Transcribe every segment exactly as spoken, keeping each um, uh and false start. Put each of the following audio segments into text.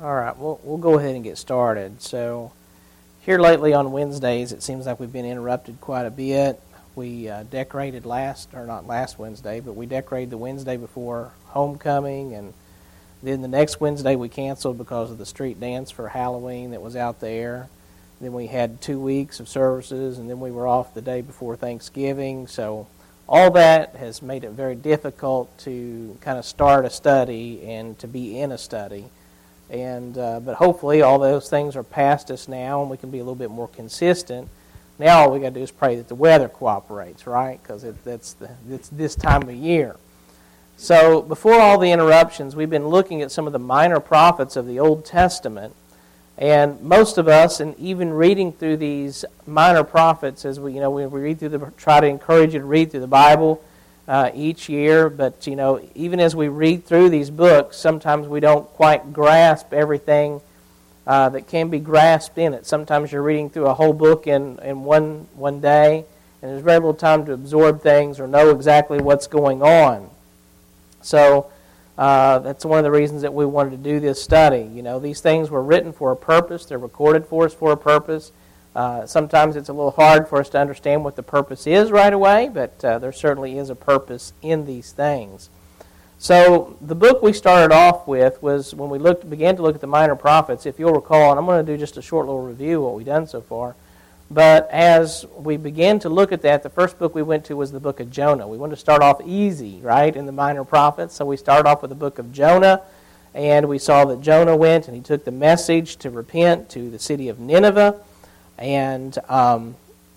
All right, we'll, we'll go ahead and get started. So here lately on Wednesdays, it seems like we've been interrupted quite a bit. We uh, decorated last, or not last Wednesday, but we decorated the Wednesday before homecoming, and then the next Wednesday we canceled because of the street dance for Halloween that was out there. Then we had two weeks of services, and then we were off the day before Thanksgiving. So all that has made it very difficult to kind of start a study and to be in a study. And uh, but hopefully all those things are past us now, and we can be a little bit more consistent. Now all we got to do is pray that the weather cooperates, right? Because it, that's the, it's this time of year. So before all the interruptions, we've been looking at some of the minor prophets of the Old Testament. And most of us, and even reading through these minor prophets, as we you know we, we read through the try to encourage you to read through the Bible uh, each year. But you know, even as we read through these books, sometimes we don't quite grasp everything uh, that can be grasped in it. Sometimes you're reading through a whole book in in one one day, and there's very little time to absorb things or know exactly what's going on. So. Uh, that's one of the reasons that we wanted to do this study. You know, these things were written for a purpose. They're recorded for us for a purpose. Uh, sometimes it's a little hard for us to understand what the purpose is right away, but uh, there certainly is a purpose in these things. So the book we started off with was when we looked, began to look at the minor prophets, if you'll recall, and I'm going to do just a short little review of what we've done so far. But as we began to look at that, the first book we went to was the book of Jonah. We wanted to start off easy, right, in the minor prophets. So we started off with the book of Jonah, and we saw that Jonah went and he took the message to repent to the city of Nineveh. And, um,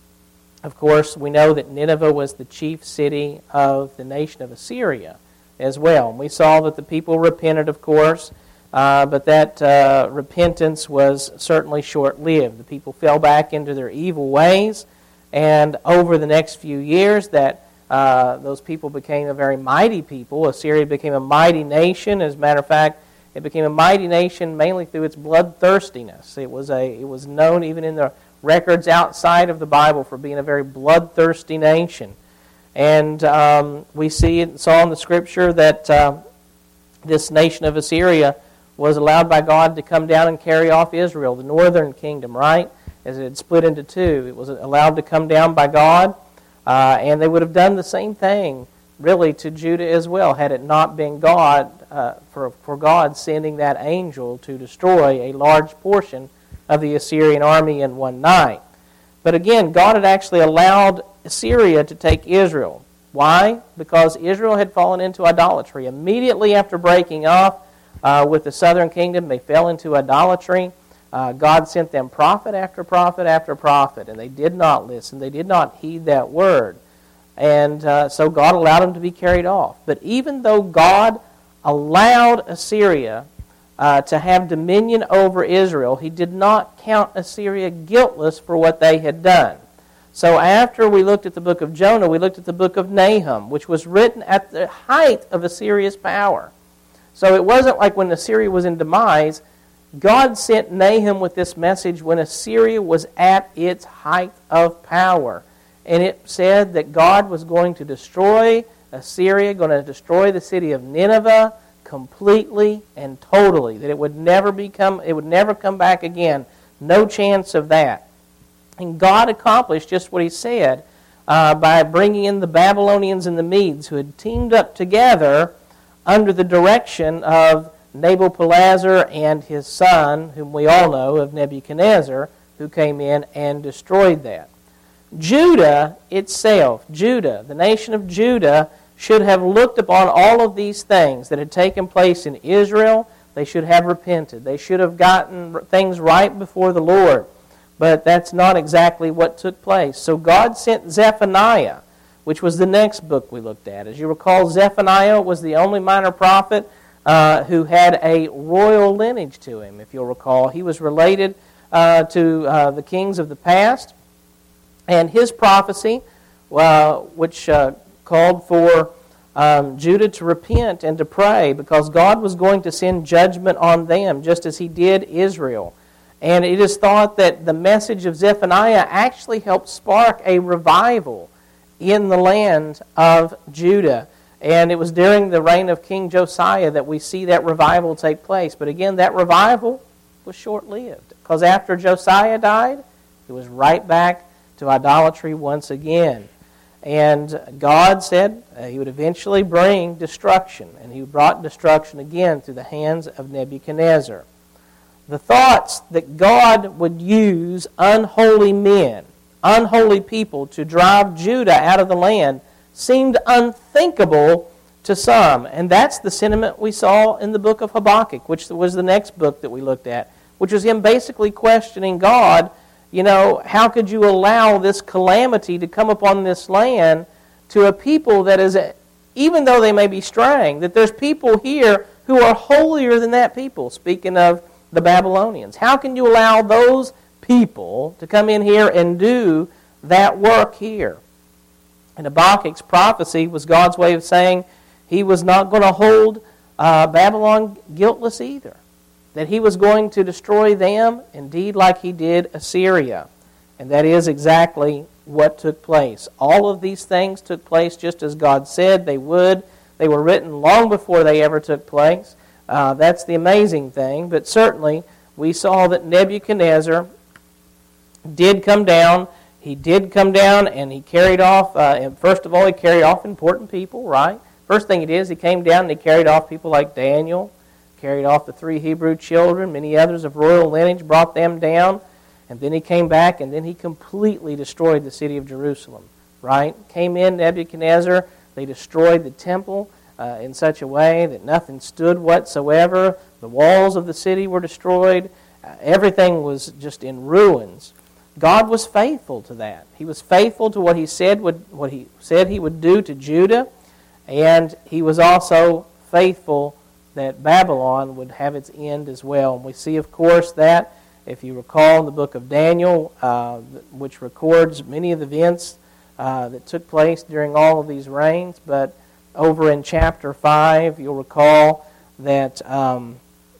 of course, we know that Nineveh was the chief city of the nation of Assyria as well. And we saw that the people repented, of course. Uh, but that uh, repentance was certainly short-lived. The people fell back into their evil ways, and over the next few years, that uh, those people became a very mighty people. Assyria became a mighty nation. As a matter of fact, it became a mighty nation mainly through its bloodthirstiness. It was a it was known even in the records outside of the Bible for being a very bloodthirsty nation. And um, we see it saw in the Scripture that uh, this nation of Assyria was allowed by God to come down and carry off Israel, the northern kingdom, right? As it had split into two. It was allowed to come down by God, uh, and they would have done the same thing, really, to Judah as well, had it not been God, uh, for, for God sending that angel to destroy a large portion of the Assyrian army in one night. But again, God had actually allowed Assyria to take Israel. Why? Because Israel had fallen into idolatry. Immediately after breaking off, Uh, with the southern kingdom, they fell into idolatry. Uh, God sent them prophet after prophet after prophet, and they did not listen. They did not heed that word. And uh, so God allowed them to be carried off. But even though God allowed Assyria uh, to have dominion over Israel, He did not count Assyria guiltless for what they had done. So after we looked at the book of Jonah, we looked at the book of Nahum, which was written at the height of Assyria's power. So it wasn't like when Assyria was in demise. God sent Nahum with this message when Assyria was at its height of power. And it said that God was going to destroy Assyria, going to destroy the city of Nineveh completely and totally. That it would never become, it would never come back again. No chance of that. And God accomplished just what He said uh, by bringing in the Babylonians and the Medes, who had teamed up together under the direction of Nabopolassar and his son, whom we all know of Nebuchadnezzar, who came in and destroyed that. Judah itself, Judah, the nation of Judah, should have looked upon all of these things that had taken place in Israel. They should have repented. They should have gotten things right before the Lord. But that's not exactly what took place. So God sent Zephaniah, which was the next book we looked at. As you recall, Zephaniah was the only minor prophet uh, who had a royal lineage to him, if you'll recall. He was related uh, to uh, the kings of the past, and his prophecy, uh, which uh, called for um, Judah to repent and to pray, because God was going to send judgment on them, just as He did Israel. And it is thought that the message of Zephaniah actually helped spark a revival in the land of Judah. And it was during the reign of King Josiah that we see that revival take place. But again, that revival was short-lived, because after Josiah died, it was right back to idolatry once again. And God said uh, He would eventually bring destruction, and He brought destruction again through the hands of Nebuchadnezzar. The thoughts that God would use unholy men, unholy people, to drive Judah out of the land seemed unthinkable to some. And that's the sentiment we saw in the book of Habakkuk, which was the next book that we looked at, which was him basically questioning God. You know, how could you allow this calamity to come upon this land to a people that is, even though they may be straying, that there's people here who are holier than that people, speaking of the Babylonians. How can you allow those people to come in here and do that work here? And Habakkuk's prophecy was God's way of saying He was not going to hold uh, Babylon guiltless either. That He was going to destroy them, indeed, like He did Assyria. And that is exactly what took place. All of these things took place just as God said they would. They were written long before they ever took place. Uh, that's the amazing thing. But certainly, we saw that Nebuchadnezzar did come down. He did come down, and he carried off, uh, and first of all, he carried off important people, right? First thing he did is he came down and he carried off people like Daniel, carried off the three Hebrew children, many others of royal lineage, brought them down, and then he came back, and then he completely destroyed the city of Jerusalem, right? Came in, Nebuchadnezzar, they destroyed the temple uh, in such a way that nothing stood whatsoever. The walls of the city were destroyed. Uh, everything was just in ruins. God was faithful to that. He was faithful to what He said would what He said He would do to Judah, and He was also faithful that Babylon would have its end as well. And we see, of course, that, if you recall, in the book of Daniel, uh, which records many of the events uh, that took place during all of these reigns. But over in chapter five, you'll recall that um,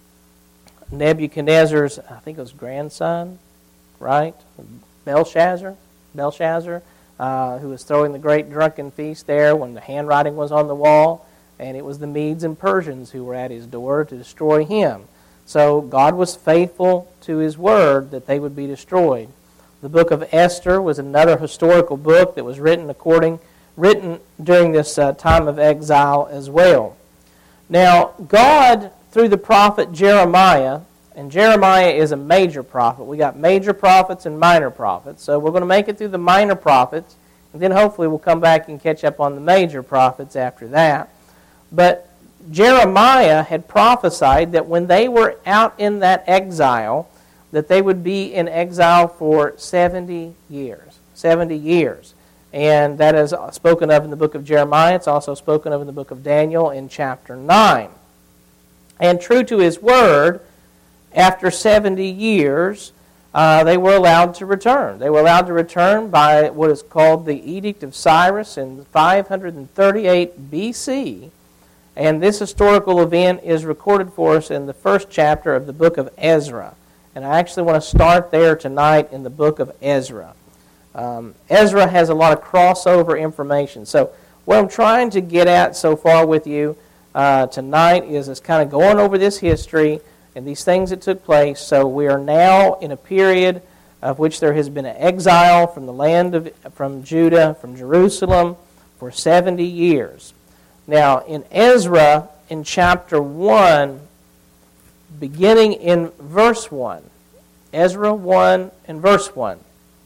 Nebuchadnezzar's, I think it was grandson, right? Belshazzar, Belshazzar, uh, who was throwing the great drunken feast there when the handwriting was on the wall. And it was the Medes and Persians who were at his door to destroy him. So God was faithful to His word that they would be destroyed. The book of Esther was another historical book that was written according, written during this uh, time of exile as well. Now, God, through the prophet Jeremiah, and Jeremiah is a major prophet. We got major prophets and minor prophets. So we're going to make it through the minor prophets, and then hopefully we'll come back and catch up on the major prophets after that. But Jeremiah had prophesied that when they were out in that exile, that they would be in exile for seventy years. seventy years. And that is spoken of in the book of Jeremiah. It's also spoken of in the book of Daniel in chapter nine. And true to his word, after seventy years, uh, they were allowed to return. They were allowed to return by what is called the Edict of Cyrus in five thirty-eight B C. And this historical event is recorded for us in the first chapter of the book of Ezra. And I actually want to start there tonight in the book of Ezra. Um, Ezra has a lot of crossover information. So what I'm trying to get at so far with you uh, tonight is, is kind of going over this history and these things that took place. So we are now in a period of which there has been an exile from the land of from Judah, from Jerusalem, for seventy years. Now, in Ezra, in chapter one, beginning in verse one, Ezra one and verse one,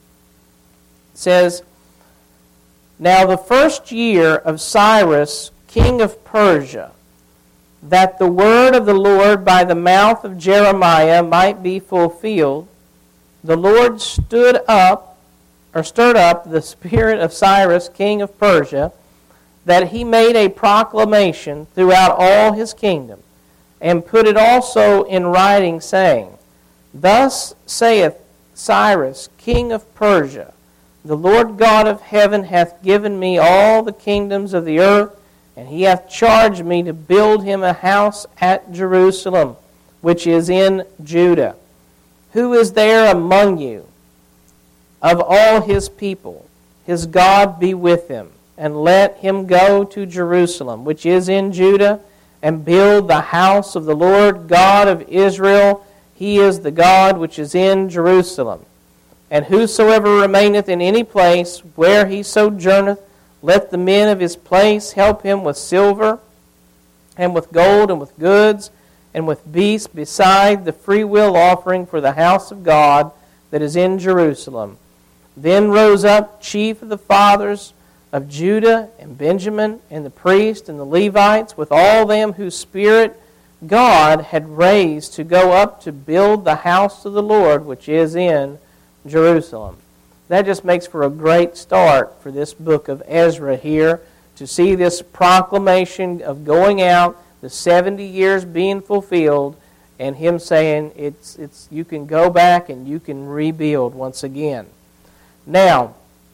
it says, "Now the first year of Cyrus, king of Persia, that the word of the Lord by the mouth of Jeremiah might be fulfilled, the Lord stood up, or stirred up the spirit of Cyrus, king of Persia, that he made a proclamation throughout all his kingdom, and put it also in writing, saying, Thus saith Cyrus, king of Persia, the Lord God of heaven hath given me all the kingdoms of the earth, and he hath charged me to build him a house at Jerusalem, which is in Judah. Who is there among you of all his people? His God be with him. and let him go to Jerusalem, which is in Judah, and build the house of the Lord God of Israel. He is the God which is in Jerusalem. And whosoever remaineth in any place where he sojourneth, let the men of his place help him with silver, and with gold, and with goods, and with beasts, beside the freewill offering for the house of God that is in Jerusalem. Then rose up chief of the fathers of Judah and Benjamin, and the priests and the Levites, with all them whose spirit God had raised to go up to build the house of the Lord, which is in Jerusalem. That just makes for a great start for this book of Ezra here, to see this proclamation of going out, the seventy years being fulfilled, and him saying, it's it's you can go back and you can rebuild once again. Now,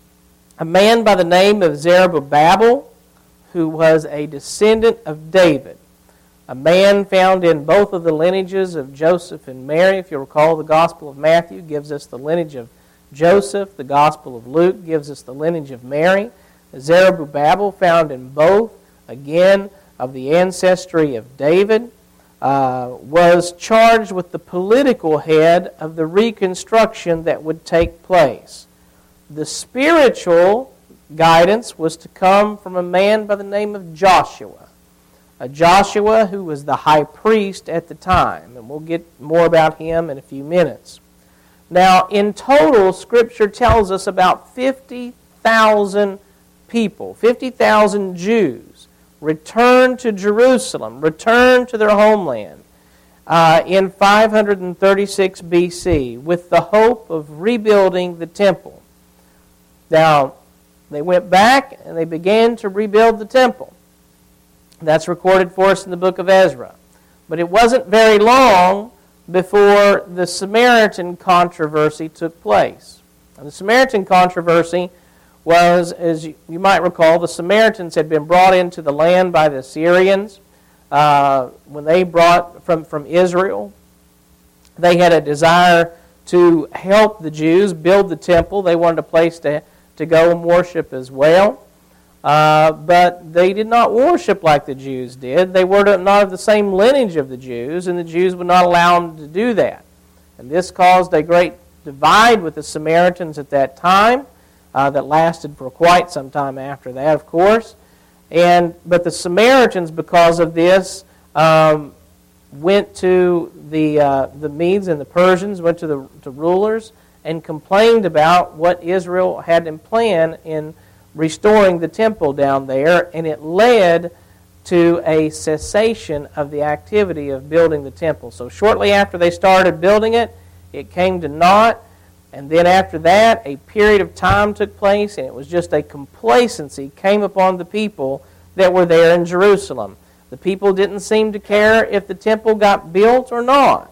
a man by the name of Zerubbabel, who was a descendant of David, a man found in both of the lineages of Joseph and Mary. If you recall, the Gospel of Matthew gives us the lineage of Joseph. The Gospel of Luke gives us the lineage of Mary. Zerubbabel, found in both, again, of the ancestry of David, uh, was charged with the political head of the reconstruction that would take place. The spiritual guidance was to come from a man by the name of Joshua. A Joshua who was the high priest at the time. And we'll get more about him in a few minutes. Now, in total, Scripture tells us about fifty thousand people, fifty thousand Jews, returned to Jerusalem, returned to their homeland uh, in five hundred thirty-six B C with the hope of rebuilding the temple. Now, they went back and they began to rebuild the temple. That's recorded for us in the book of Ezra. But it wasn't very long before the Samaritan controversy took place. Now, the Samaritan controversy was, as you might recall, the Samaritans had been brought into the land by the Assyrians. Uh, when they brought from, from Israel, they had a desire to help the Jews build the temple. They wanted a place to, to go and worship as well. Uh, but they did not worship like the Jews did. They were not of the same lineage of the Jews, and the Jews would not allow them to do that. And this caused a great divide with the Samaritans at that time uh, that lasted for quite some time after that, of course. And but the Samaritans, because of this, um, went to the uh, the Medes and the Persians, went to the to rulers, and complained about what Israel had in plan in restoring the temple down there, and it led to a cessation of the activity of building the temple. So shortly after they started building it, it came to naught, and then after that, a period of time took place, and it was just a complacency came upon the people that were there in Jerusalem. The people didn't seem to care if the temple got built or not.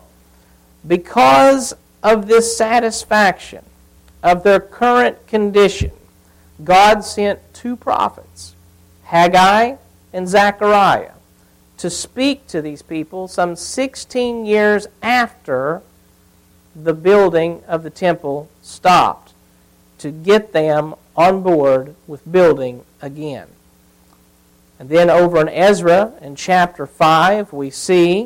Because of this satisfaction of their current condition, God sent two prophets, Haggai and Zechariah, to speak to these people some sixteen years after the building of the temple stopped, to get them on board with building again. And then over in Ezra, in chapter five, we see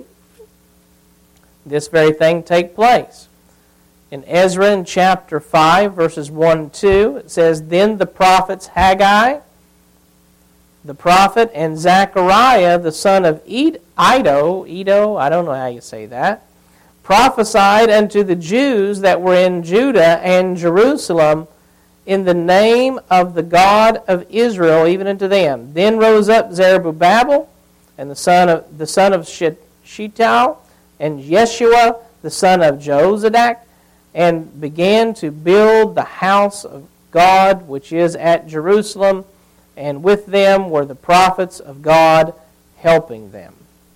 this very thing take place. In Ezra, in chapter five, verses one and two, it says, Then the prophets Haggai, the prophet, and Zechariah, the son of Iddo, Iddo, I don't know how you say that, prophesied unto the Jews that were in Judah and Jerusalem in the name of the God of Israel, even unto them. Then rose up Zerubbabel, and the son of the son of Shealtiel, and Yeshua, the son of Jozadak, and began to build the house of God, which is at Jerusalem, and with them were the prophets of God helping them.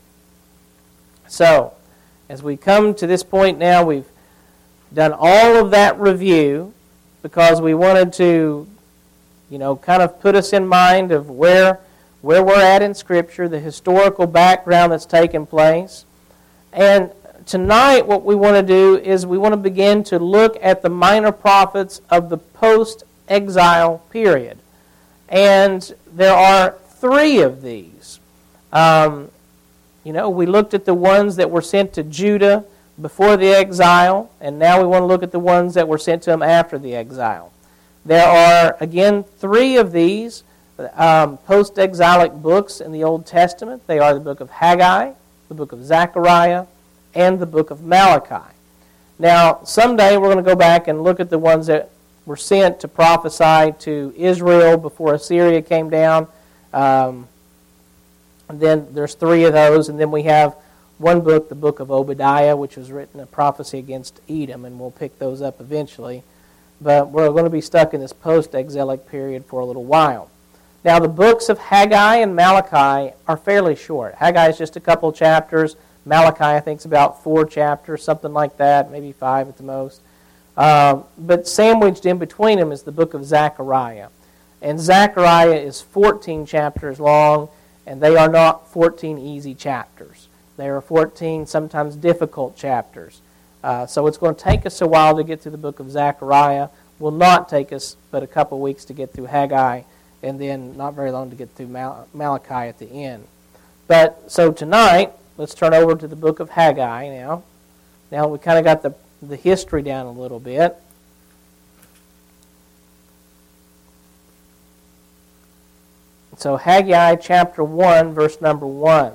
So, as we come to this point now, we've done all of that review because we wanted to, you know, kind of put us in mind of where, where we're at in Scripture, the historical background that's taken place. And tonight, what we want to do is we want to begin to look at the minor prophets of the post-exile period. And there are three of these. Um, you know, we looked at the ones that were sent to Judah before the exile, and now we want to look at the ones that were sent to them after the exile. There are, again, three of these um, post-exilic books in the Old Testament. They are the book of Haggai, the book of Zechariah, and the book of Malachi. Now, someday we're going to go back and look at the ones that were sent to prophesy to Israel before Assyria came down. Um, and then there's three of those, and then we have one book, the book of Obadiah, which was written a prophecy against Edom, and we'll pick those up eventually. But we're going to be stuck in this post-exilic period for a little while. Now, the books of Haggai and Malachi are fairly short. Haggai is just a couple chapters. Malachi, I think, is about four chapters, something like that, maybe five at the most. Um, but sandwiched in between them is the book of Zechariah. And Zechariah is fourteen chapters long, and they are not fourteen easy chapters. They are fourteen sometimes difficult chapters. Uh, so it's going to take us a while to get through the book of Zechariah. Will not take us but a couple weeks to get through Haggai, and then not very long to get through Mal- Malachi at the end. But so tonight, let's turn over to the book of Haggai now. Now we kind of got the, the history down a little bit. So Haggai chapter one, verse number one.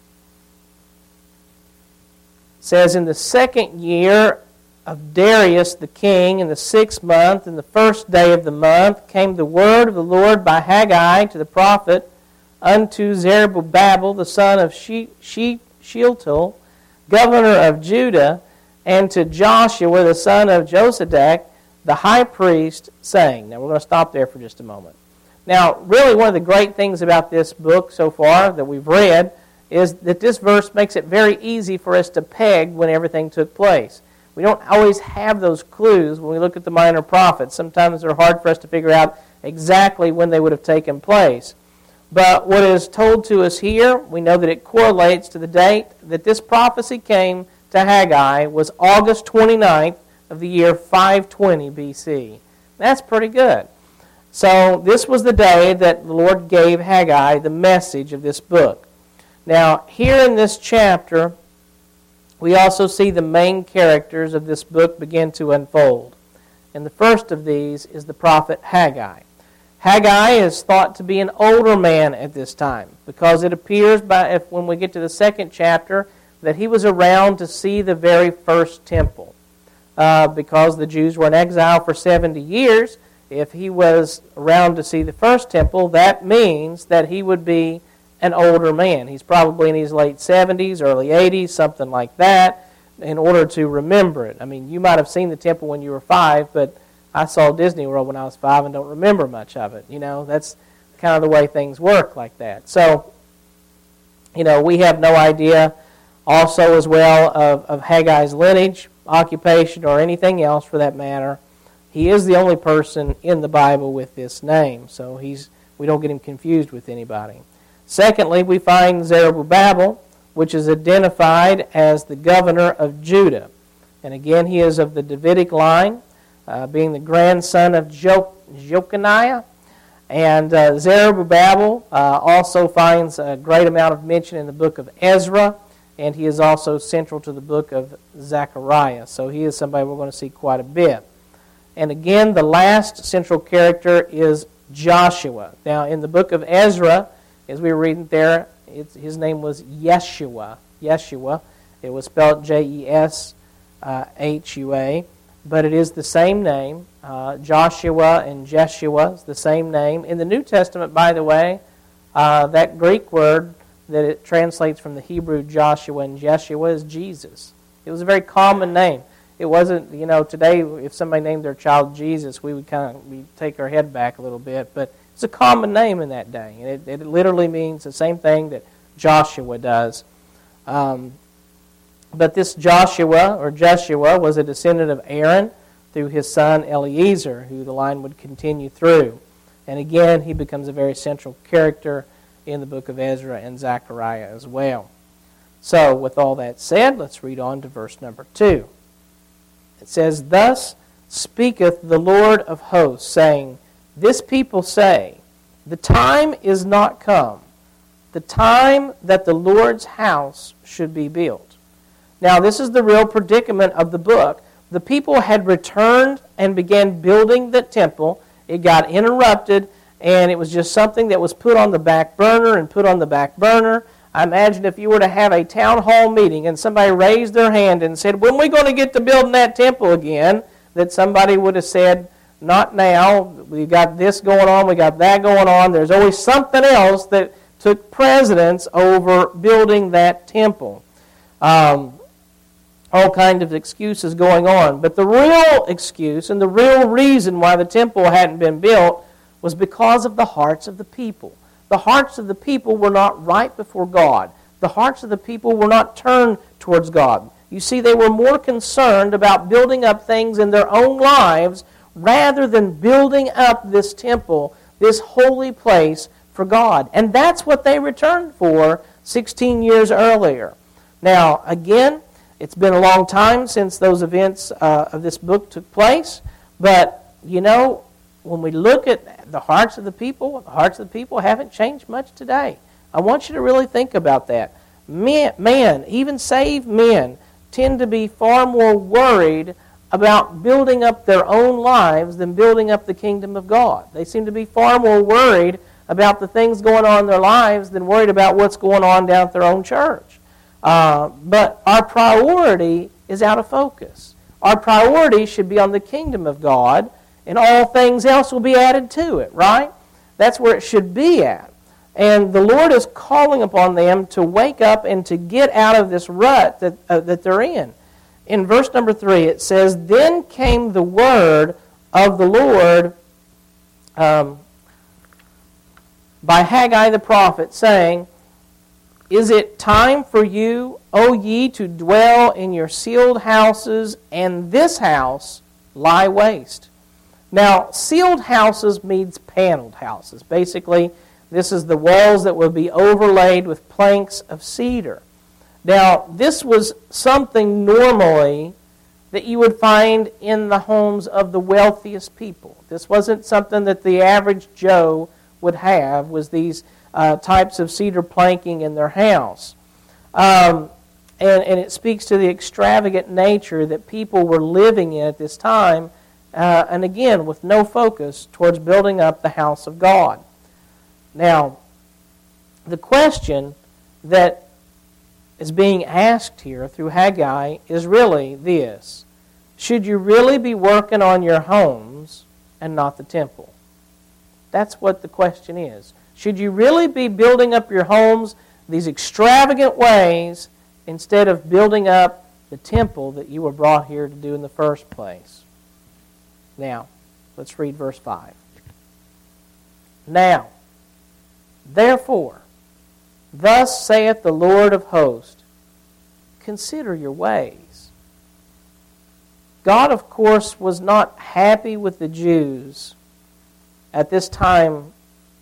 It says, in the second year of Darius the king, in the sixth month, in the first day of the month, came the word of the Lord by Haggai to the prophet unto Zerubbabel the son of she- she- Shealtiel, governor of Judah, and to Joshua the son of Josadak, the high priest, saying. Now we're going to stop there for just a moment. Now, really one of the great things about this book so far that we've read is that this verse makes it very easy for us to peg when everything took place. We don't always have those clues when we look at the minor prophets. Sometimes they're hard for us to figure out exactly when they would have taken place. But what is told to us here, we know that it correlates to the date that this prophecy came to Haggai was August twenty-ninth of the year five twenty B C. That's pretty good. So this was the day that the Lord gave Haggai the message of this book. Now, here in this chapter, we also see the main characters of this book begin to unfold. And the first of these is the prophet Haggai. Haggai is thought to be an older man at this time, because it appears by if, when we get to the second chapter that he was around to see the very first temple. Uh, because the Jews were in exile for seventy years, if he was around to see the first temple, that means that he would be an older man. He's probably in his late seventies, early eighties, something like that, in order to remember it. I mean, you might have seen the temple when you were five, but I saw Disney World when I was five and don't remember much of it. You know, that's kind of the way things work like that. So, you know, we have no idea also as well of, of Haggai's lineage, occupation, or anything else for that matter. He is the only person in the Bible with this name, so he's we don't get him confused with anybody. Secondly, we find Zerubbabel, which is identified as the governor of Judah. And again, he is of the Davidic line, uh, being the grandson of jo- Jeconiah. And uh, Zerubbabel uh, also finds a great amount of mention in the book of Ezra, and he is also central to the book of Zechariah. So he is somebody we're going to see quite a bit. And again, the last central character is Joshua. Now, in the book of Ezra, as we were reading there, it's, his name was Yeshua. Yeshua. It was spelled J E S H U A, but it is the same name. Uh, Joshua and Jeshua is the same name. In the New Testament, by the way, uh, that Greek word that it translates from the Hebrew Joshua and Jeshua is Jesus. It was a very common name. It wasn't, you know, today if somebody named their child Jesus, we would kind of we take our head back a little bit, but it's a common name in that day, and it, it literally means the same thing that Joshua does. Um, but this Joshua, or Jeshua, was a descendant of Aaron through his son Eliezer, who the line would continue through. And again, he becomes a very central character in the book of Ezra and Zechariah as well. So, with all that said, let's read on to verse number two. It says, "Thus speaketh the Lord of hosts, saying, This people say, The time is not come. The time that the Lord's house should be built. Now, this is the real predicament of the book. The people had returned and began building the temple. It got interrupted, and it was just something that was put on the back burner and put on the back burner. I imagine if you were to have a town hall meeting and somebody raised their hand and said, when are we going to get to building that temple again? That somebody would have said, not now. We got this going on. We got that going on. There's always something else that took precedence over building that temple. Um, all kinds of excuses going on. But the real excuse and the real reason why the temple hadn't been built was because of the hearts of the people. The hearts of the people were not right before God. The hearts of the people were not turned towards God. You see, they were more concerned about building up things in their own lives rather than building up this temple, this holy place for God. And that's what they returned for sixteen years earlier. Now, again, it's been a long time since those events uh, of this book took place, but, you know, when we look at the hearts of the people, the hearts of the people haven't changed much today. I want you to really think about that. Men, man, even saved men, tend to be far more worried about building up their own lives than building up the kingdom of God. They seem to be far more worried about the things going on in their lives than worried about what's going on down at their own church. Uh, but our priority is out of focus. Our priority should be on the kingdom of God, and all things else will be added to it, right? That's where it should be at. And the Lord is calling upon them to wake up and to get out of this rut that, uh, that they're in. In verse number three, it says, Then came the word of the Lord um, by Haggai the prophet, saying, Is it time for you, O ye, to dwell in your sealed houses, and this house lie waste? Now, sealed houses means paneled houses. Basically, this is the walls that would be overlaid with planks of cedar. Now, this was something normally that you would find in the homes of the wealthiest people. This wasn't something that the average Joe would have, was these uh, types of cedar planking in their house. Um, and, and it speaks to the extravagant nature that people were living in at this time, uh, and again, with no focus towards building up the house of God. Now, the question that is being asked here through Haggai is really this: should you really be working on your homes and not the temple? That's what the question is. Should you really be building up your homes these extravagant ways instead of building up the temple that you were brought here to do in the first place? Now, let's read verse five. Now, therefore, thus saith the Lord of hosts, consider your ways. God, of course, was not happy with the Jews at this time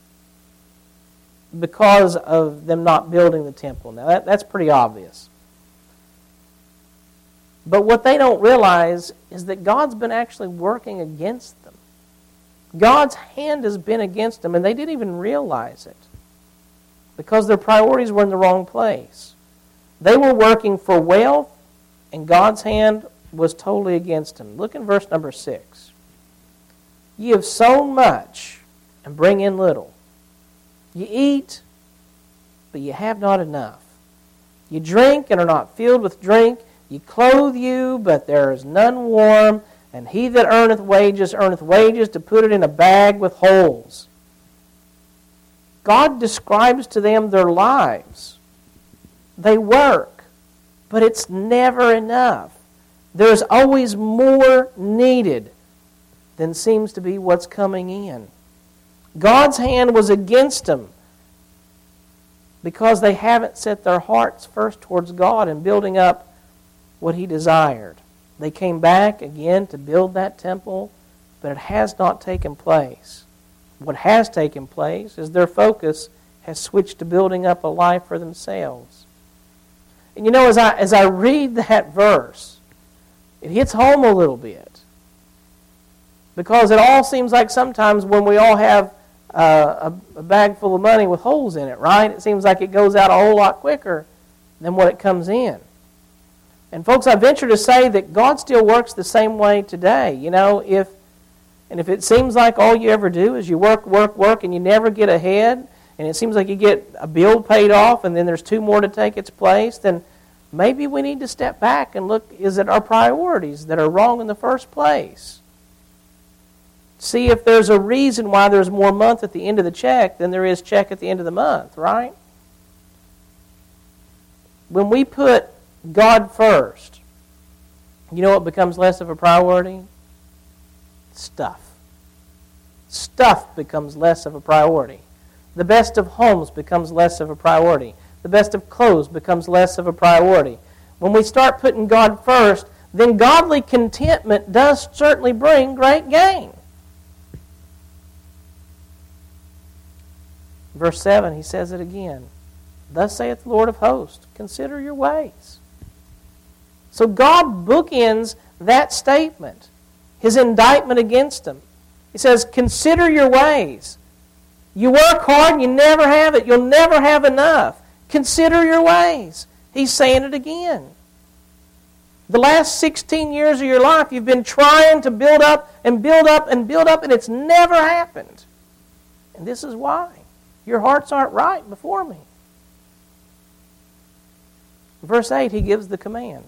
because of them not building the temple. Now, that, that's pretty obvious. But what they don't realize is that God's been actually working against them. God's hand has been against them, and they didn't even realize it because their priorities were in the wrong place. They were working for wealth, and God's hand was totally against them. Look in verse number six. Ye have sown much and bring in little. You eat, but you have not enough. You drink and are not filled with drink. Ye clothe you, but there is none warm. And he that earneth wages, earneth wages to put it in a bag with holes. God describes to them their lives. They work, but it's never enough. There's always more needed than seems to be what's coming in. God's hand was against them because they haven't set their hearts first towards God and building up what He desired. They came back again to build that temple, but it has not taken place. What has taken place is their focus has switched to building up a life for themselves. And you know, as I as I read that verse, it hits home a little bit. Because it all seems like sometimes when we all have uh, a, a bag full of money with holes in it, right? It seems like it goes out a whole lot quicker than what it comes in. And folks, I venture to say that God still works the same way today. You know, if and if it seems like all you ever do is you work, work, work, and you never get ahead, and it seems like you get a bill paid off, and then there's two more to take its place, then maybe we need to step back and look, is it our priorities that are wrong in the first place? See if there's a reason why there's more month at the end of the check than there is check at the end of the month, right? When we put God first, you know what becomes less of a priority? Stuff. Stuff becomes less of a priority. The best of homes becomes less of a priority. The best of clothes becomes less of a priority. When we start putting God first, then godly contentment does certainly bring great gain. Verse seven, he says it again. Thus saith the Lord of hosts, consider your ways. So God bookends that statement, his indictment against them. He says, consider your ways. You work hard and you never have it. You'll never have enough. Consider your ways. He's saying it again. The last sixteen years of your life, you've been trying to build up and build up and build up, and it's never happened. And this is why. Your hearts aren't right before me. Verse eight, he gives the command.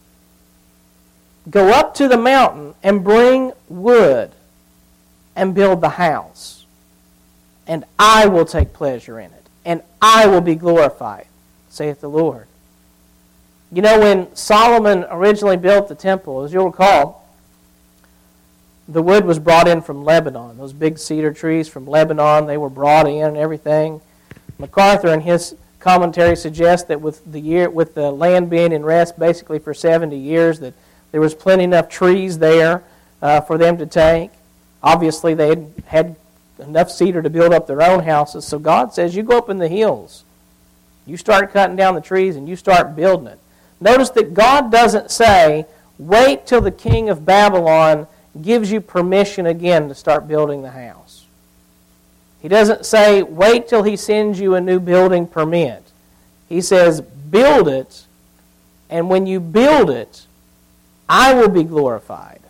Go up to the mountain and bring wood and build the house, and I will take pleasure in it, and I will be glorified, saith the Lord. You know, when Solomon originally built the temple, as you'll recall, the wood was brought in from Lebanon. Those big cedar trees from Lebanon, they were brought in and everything. MacArthur in his commentary suggests that with the year, with the land being in rest basically for seventy years, that there was plenty enough trees there uh, for them to take. Obviously, they had, had enough cedar to build up their own houses. So God says, you go up in the hills. You start cutting down the trees and you start building it. Notice that God doesn't say, wait till the king of Babylon gives you permission again to start building the house. He doesn't say, wait till he sends you a new building permit. He says, build it, and when you build it, I will be glorified.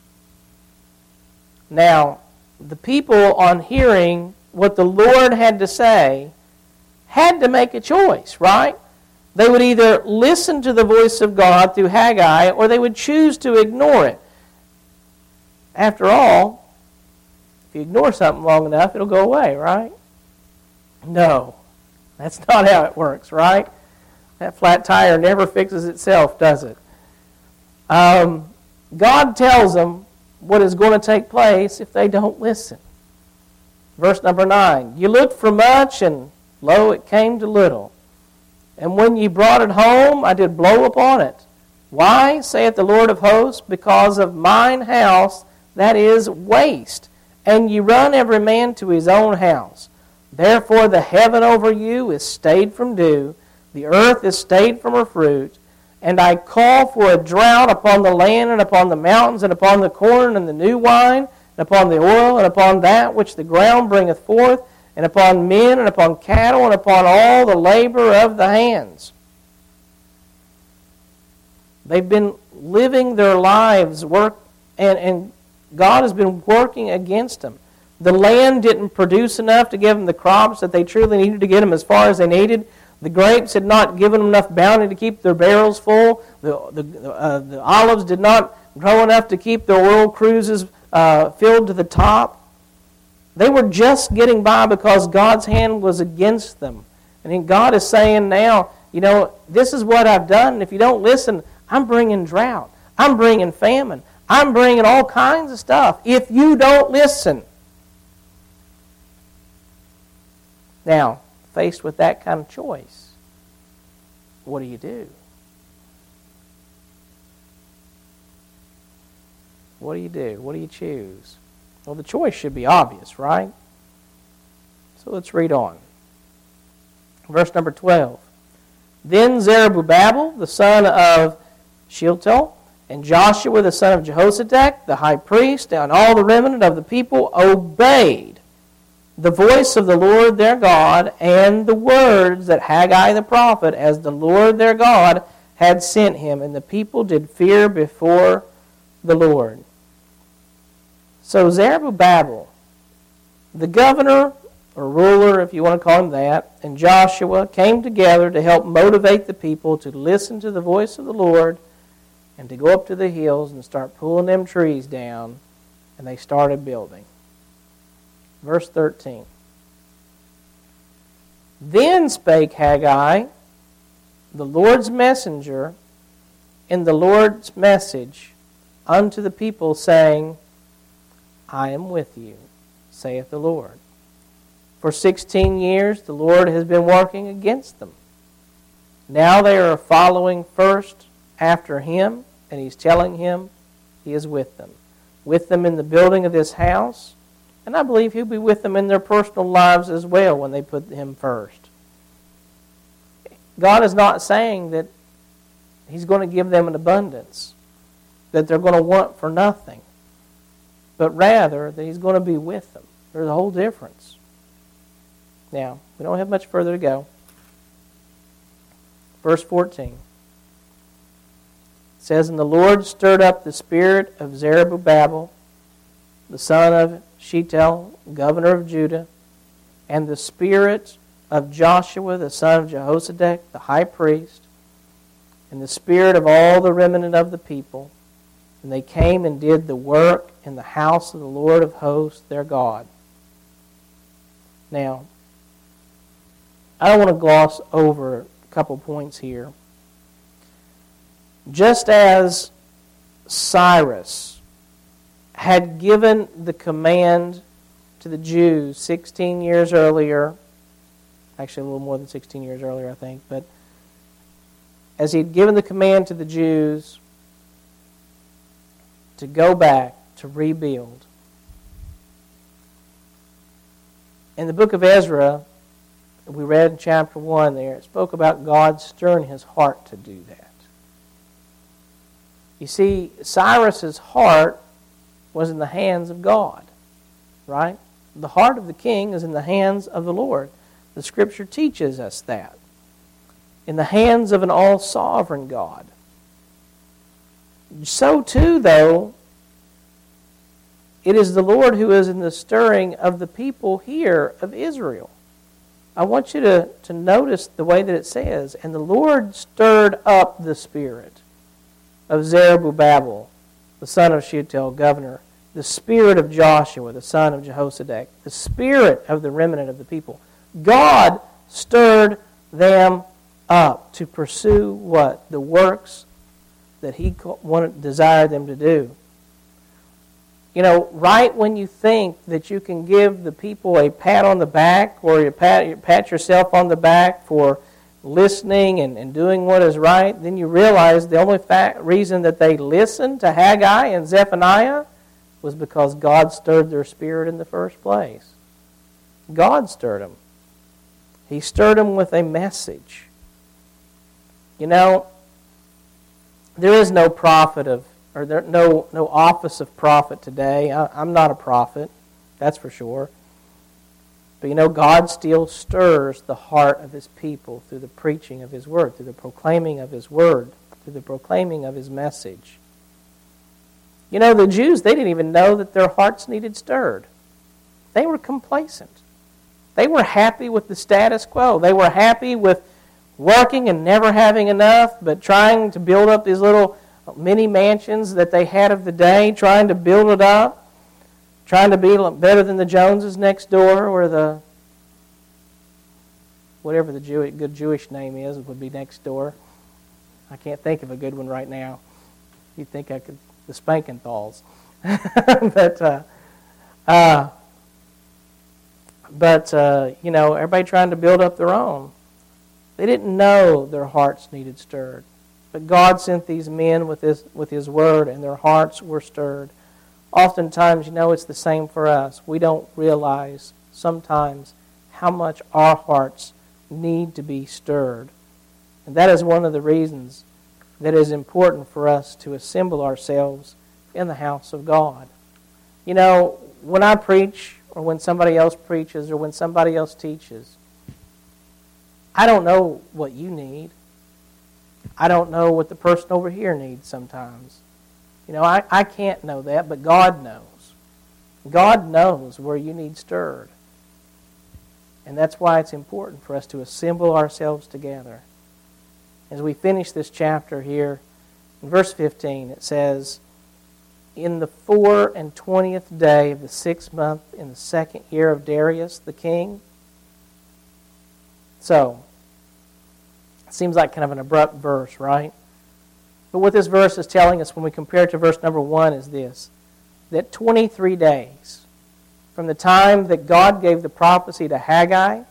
Now, the people, on hearing what the Lord had to say, had to make a choice, right? They would either listen to the voice of God through Haggai, or they would choose to ignore it. After all, if you ignore something long enough, it'll go away, right? No, that's not how it works, right? That flat tire never fixes itself, does it? Um, God tells them what is going to take place if they don't listen. Verse number nine, you looked for much, and lo, it came to little. And when ye brought it home, I did blow upon it. Why, saith the Lord of hosts? Because of mine house that is waste, and ye run every man to his own house. Therefore the heaven over you is stayed from dew, the earth is stayed from her fruit, and I call for a drought upon the land, and upon the mountains, and upon the corn, and the new wine, and upon the oil, and upon that which the ground bringeth forth, and upon men, and upon cattle, and upon all the labor of the hands. They've been living their lives, work, and, and God has been working against them. The land didn't produce enough to give them the crops that they truly needed to get them as far as they needed. The grapes had not given them enough bounty to keep their barrels full. The, the, uh, the olives did not grow enough to keep their oil cruises uh, filled to the top. They were just getting by because God's hand was against them. And then God is saying now, you know, this is what I've done. And if you don't listen, I'm bringing drought. I'm bringing famine. I'm bringing all kinds of stuff if you don't listen. Now, faced with that kind of choice, what do you do? What do you do? What do you choose? Well, the choice should be obvious, right? So let's read on. Verse number twelve. Then Zerubbabel, the son of Shealtiel, and Joshua, the son of Jehozadak, the high priest, and all the remnant of the people obeyed the voice of the Lord their God, and the words that Haggai the prophet, as the Lord their God had sent him. And the people did fear before the Lord. So Zerubbabel, the governor, or ruler, if you want to call him that, and Joshua came together to help motivate the people to listen to the voice of the Lord and to go up to the hills and start pulling them trees down, and they started building. Verse thirteen. Then spake Haggai, the Lord's messenger, in the Lord's message unto the people, saying, I am with you, saith the Lord. For sixteen years the Lord has been working against them. Now they are following first after him, and he's telling him he is with them. With them in the building of this house, and I believe he'll be with them in their personal lives as well when they put him first. God is not saying that he's going to give them an abundance, that they're going to want for nothing, but rather that he's going to be with them. There's a whole difference. Now, we don't have much further to go. Verse fourteen. It says, And the Lord stirred up the spirit of Zerubbabel, the son of Shealtiel, governor of Judah, and the spirit of Joshua, the son of Jehozadak, the high priest, and the spirit of all the remnant of the people. And they came and did the work in the house of the Lord of hosts, their God. Now, I don't want to gloss over a couple points here. Just as Cyrus had given the command to the Jews sixteen years earlier, actually a little more than sixteen years earlier, I think, but as he had given the command to the Jews to go back, to rebuild. In the book of Ezra, we read in chapter one there, it spoke about God stirring his heart to do that. You see, Cyrus's heart was in the hands of God, right? The heart of the king is in the hands of the Lord. The Scripture teaches us that. In the hands of an all-sovereign God. So too, though, it is the Lord who is in the stirring of the people here of Israel. I want you to, to notice the way that it says, And the Lord stirred up the spirit of Zerubbabel, the son of Shealtiel, governor, the spirit of Joshua, the son of Jehozadak, the spirit of the remnant of the people. God stirred them up to pursue what? The works that he wanted, desired them to do. You know, right when you think that you can give the people a pat on the back, or you pat, you pat yourself on the back for listening and, and doing what is right, then you realize the only fact, reason that they listened to Haggai and Zephaniah was because God stirred their spirit in the first place. God stirred them. He stirred them with a message. You know, there is no prophet of, or there no no office of prophet today. I, I'm not a prophet, that's for sure. But you know, God still stirs the heart of his people through the preaching of his word, through the proclaiming of his word, through the proclaiming of his message. You know, the Jews, they didn't even know that their hearts needed stirred. They were complacent. They were happy with the status quo. They were happy with working and never having enough, but trying to build up these little mini mansions that they had of the day, trying to build it up. Trying to be better than the Joneses next door, or the, whatever the Jew, good Jewish name is, would be next door. I can't think of a good one right now. You'd think I could, the Spankenthal's. but, uh, uh, but uh, you know, everybody trying to build up their own. They didn't know their hearts needed stirred. But God sent these men with his, with his word, and their hearts were stirred. Oftentimes, you know, it's the same for us. We don't realize sometimes how much our hearts need to be stirred. And that is one of the reasons that it is important for us to assemble ourselves in the house of God. You know, when I preach or when somebody else preaches or when somebody else teaches. I don't know what you need. I don't know what the person over here needs sometimes. You know, I, I can't know that, but God knows. God knows where you need stirred. And that's why it's important for us to assemble ourselves together. As we finish this chapter here, in verse fifteen, it says, in the four and twentieth day of the sixth month, in the second year of Darius the king. So, it seems like kind of an abrupt verse, right? But what this verse is telling us when we compare it to verse number one is this, that twenty-three days from the time that God gave the prophecy to Haggai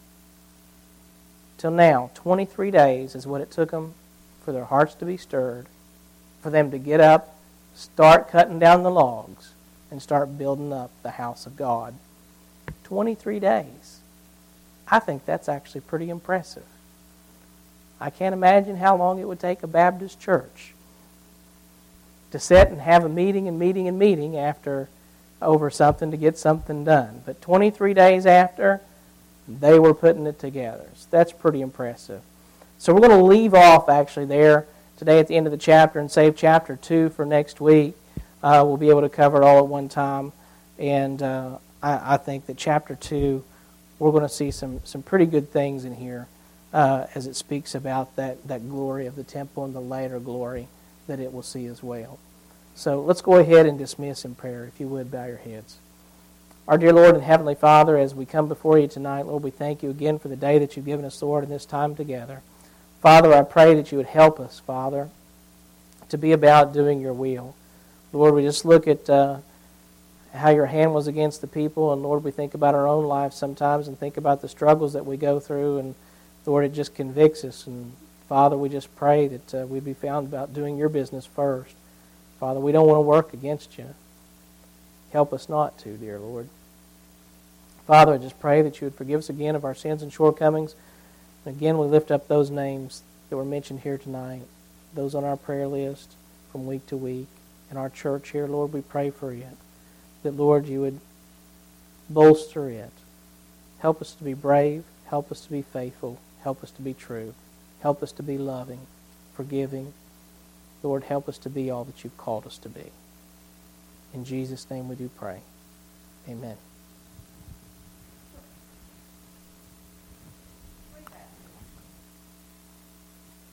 till now, twenty-three days is what it took them for their hearts to be stirred, for them to get up, start cutting down the logs, and start building up the house of God. twenty-three days. I think that's actually pretty impressive. I can't imagine how long it would take a Baptist church to sit and have a meeting and meeting and meeting after over something to get something done. But twenty-three days after, they were putting it together. So that's pretty impressive. So we're going to leave off actually there today at the end of the chapter and save chapter two for next week. Uh, we'll be able to cover it all at one time. And uh, I, I think that chapter two, we're going to see some, some pretty good things in here uh, as it speaks about that, that glory of the temple and the later glory that it will see as well. So let's go ahead and dismiss in prayer. If you would, bow your heads. Our dear Lord and Heavenly Father, as we come before you tonight, Lord, we thank you again for the day that you've given us, Lord, in this time together. Father, I pray that you would help us, Father, to be about doing your will. Lord, we just look at uh, how your hand was against the people, and Lord, we think about our own lives sometimes and think about the struggles that we go through, and Lord, it just convicts us. And Father, we just pray that uh, we be found about doing your business first. Father, we don't want to work against you. Help us not to, dear Lord. Father, I just pray that you would forgive us again of our sins and shortcomings. And again, we lift up those names that were mentioned here tonight, those on our prayer list from week to week. In our church here, Lord, we pray for it. That, Lord, you would bolster it. Help us to be brave. Help us to be faithful. Help us to be true. Help us to be loving, forgiving. Lord, help us to be all that you've called us to be. In Jesus' name we do pray. Amen.